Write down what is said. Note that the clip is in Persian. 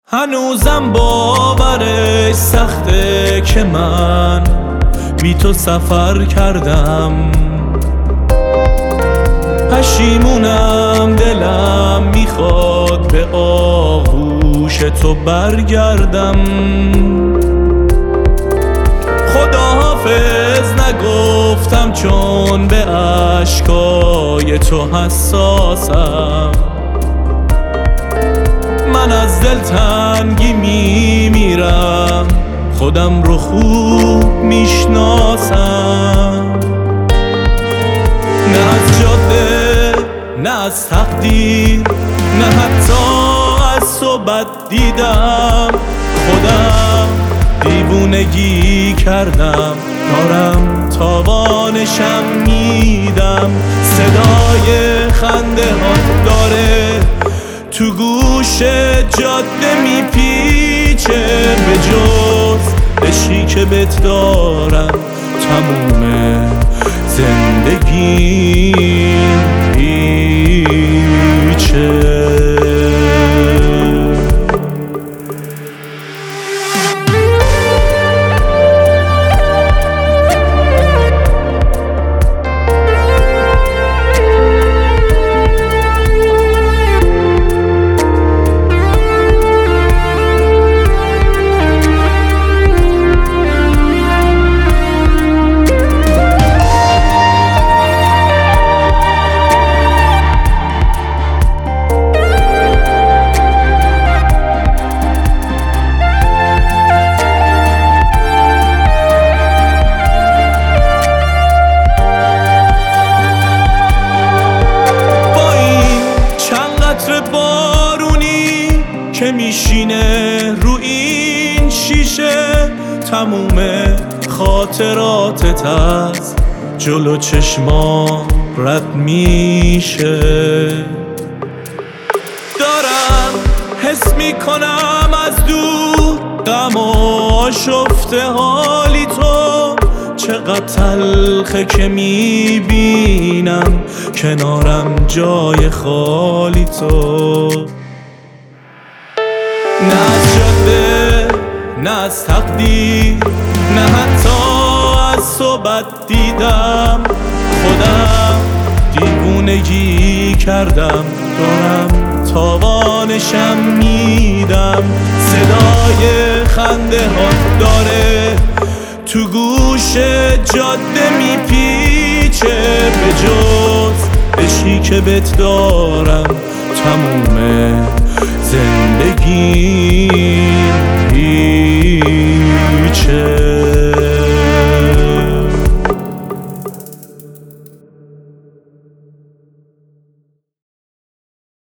هنوزم باورش سخته که من بی تو سفر کردم. پشیمونم، دلم میخواد به آغوش تو برگردم. خداحافظ نگفتم چون به اشکای تو حساسم. من از دل تنگی میمیرم، خودم رو خوب میشناسم. نه از جاده، نه از تقدیر، نه حتی از تو بد دیدم. خودم دیوونگی کردم، دارم تاوانشم میدم. صدای خنده ها داره تو گوش جاده میپیچه. به جز عشقی که بهت دارم تموم زندگی هیچه. بارونی که میشینه رو این شیشه، تموم خاطراتت از جلو چشما رد میشه. دارم حس میکنم از دور غم و آشفته حالی تو. چقدر تلخه که میبینم کنارم جای خالی تو. نه از جاده، نه از تقدیر، نه حتی از تو بد دیدم. خودم دیوونگی کردم، دارم تاوانشم میدم. صدای خنده ها داره تو گوش جاده میپیچه. به جز عشقی که بهت دارم تموم زندگی